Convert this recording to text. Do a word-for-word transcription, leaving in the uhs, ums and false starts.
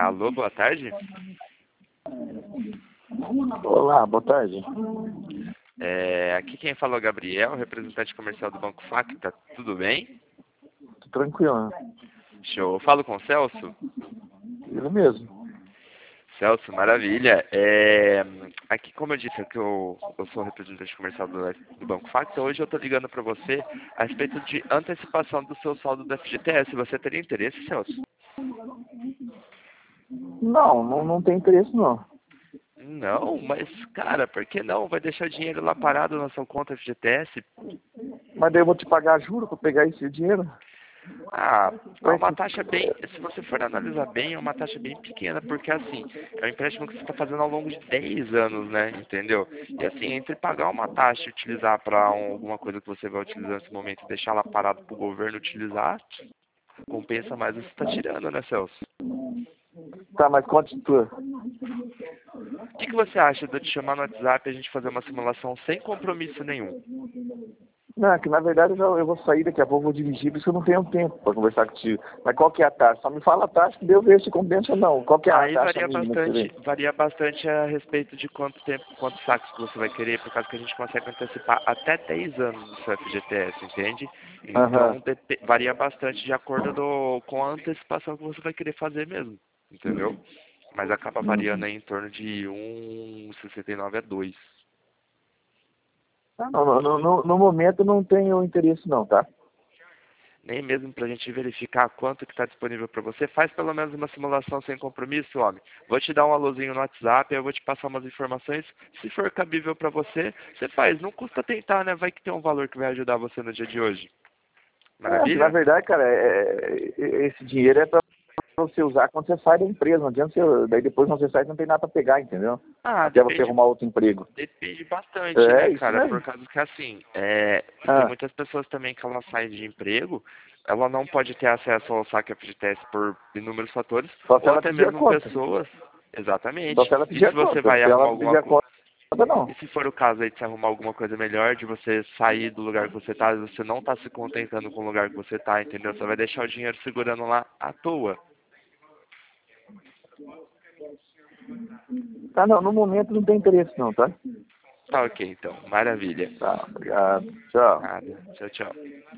Alô, boa tarde. Olá, boa tarde. É, aqui quem falou é o Gabriel, representante comercial do Banco Facta. Tudo bem? Tô tranquilo, né? Show. Eu falo com o Celso? Ele mesmo. Celso, maravilha. É, aqui, como eu disse, que eu, eu sou representante comercial do, do Banco Facta. Hoje eu estou ligando para você a respeito de antecipação do seu saldo do F G T S. Você teria interesse, Celso? Não, não, não tem interesse não. Não, mas, cara, por que não? Vai deixar o dinheiro lá parado na sua conta F G T S? Mas daí eu vou te pagar juro pra pegar esse dinheiro? Ah, é Vai uma se... taxa bem, se você for analisar bem, é uma taxa bem pequena, porque assim, é um empréstimo que você está fazendo ao longo de dez anos, né? Entendeu? E assim, entre pagar uma taxa e utilizar para alguma coisa que você vai utilizar nesse momento e deixar ela parada para o governo utilizar, compensa mais você está tirando, né, Celso? Tá, mas conte tu. O que, que você acha de eu te chamar no WhatsApp e a gente fazer uma simulação sem compromisso nenhum? Não, é que na verdade eu, já, eu vou sair daqui a pouco, vou dirigir, por isso eu não tenho tempo pra conversar contigo. Mas qual que é a taxa? Só me fala a taxa que deu ver se compensa ou não. Qual que é a Aí taxa varia mínima que você bastante, vem? varia bastante a respeito de quanto tempo, quantos saques que você vai querer, por causa que a gente consegue antecipar até dez anos do seu F G T S, entende? Aham. Então depe- varia bastante de acordo do, com a antecipação que você vai querer fazer mesmo, entendeu? Mas acaba variando Uhum. aí em torno de um vírgula sessenta e nove a dois. Ah, não, no, no, no momento não tenho interesse não, tá? Nem mesmo para a gente verificar quanto que está disponível para você, faz pelo menos uma simulação sem compromisso, homem. Vou te dar um alôzinho no WhatsApp, eu vou te passar umas informações. Se for cabível para você, você faz. Não custa tentar, né? Vai que tem um valor que vai ajudar você no dia de hoje. É, que na Maravilha? verdade, cara, é, é- esse dinheiro é pra você usar quando você sai da empresa. Não adianta você... Daí depois quando você sai, não tem nada pra pegar, entendeu? Ah, Até você depende, arrumar outro emprego. depende bastante, né, É, isso cara? Por mesmo. causa que, assim, é, tem Ah, muitas pessoas também que elas saem de emprego, ela não pode ter acesso ao saque F G T S por inúmeros fatores, só se ou ela até pedir a mesmo conta. pessoas. Só Exatamente. se ela E pedir se a você conta. vai Se ela arrumar não alguma pedir a coisa. conta, não. E se for o caso aí de você arrumar alguma coisa melhor, de você sair do lugar que você está, você não está se contentando com o lugar que você está, entendeu? Você vai deixar o dinheiro segurando lá à toa. Tá, não, no momento não tem interesse não, tá? Tá ok, então. Maravilha. Tá, obrigado. Tchau. Nada. Tchau, tchau.